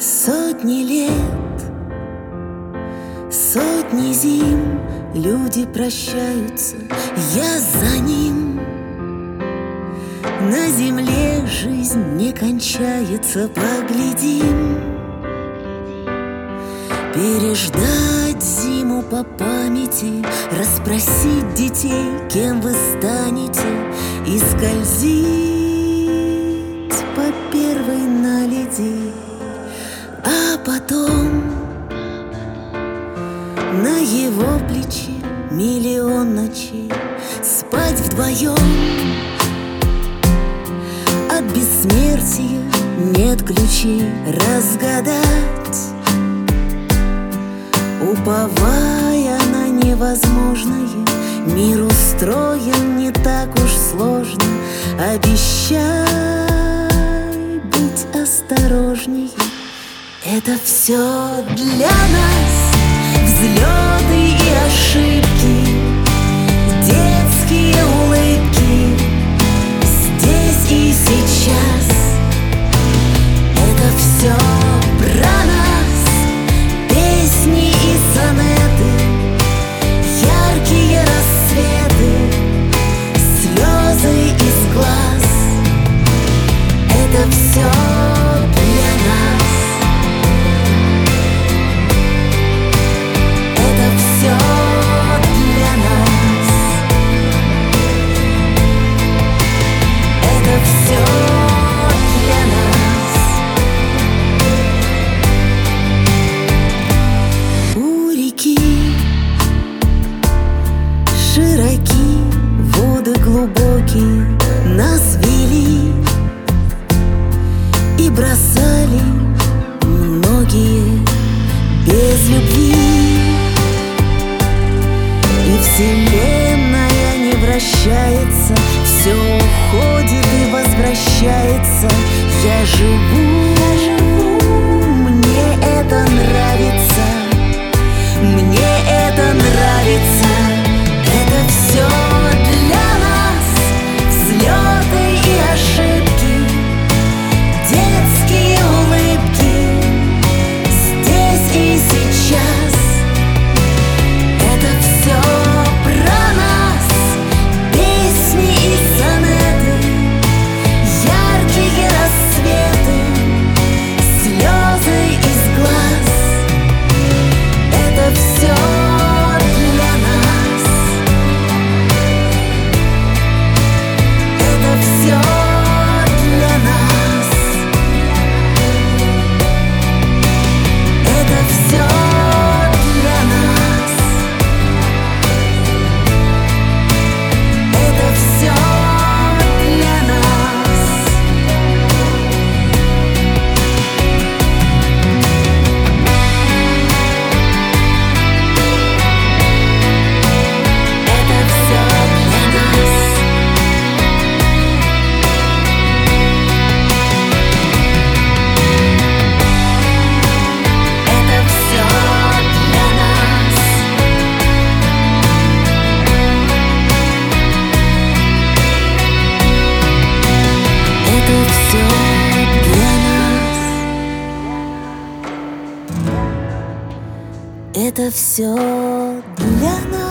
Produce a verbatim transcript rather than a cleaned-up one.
Сотни лет, сотни зим люди прощаются, я за ним. На земле жизнь не кончается, поглядим. Переждать зиму по памяти, расспросить детей, кем вы станете, и скользить по первой наледи. А потом на его плече миллион ночей спать вдвоем. От бессмертия нет ключей разгадать, уповая на невозможное. Мир устроен не так уж сложно. Обещай быть осторожнее. Это все для нас, взлеты и ошибки, детские улыбки здесь и сейчас. Это все про нас, песни и сонеты, яркие рассветы, слезы из глаз. Это все для нас. Это все для нас. Это все для нас. У реки широки, воды глубокие нас вели и бросали многие без любви. И вселенная не вращается, все уходит и возвращается. Я живу, я живу, мне это нравится, мне это нравится. Это все для нас, взлеты и ошибки, детские улыбки здесь и сейчас. Это все про нас, песни и сонеты, яркие рассветы, слезы из глаз. Это все для нас. Это все для нас. Это все для нас. Это все для нас. Это все для нас. Это все для нас. Это все для нас. Это все для нас.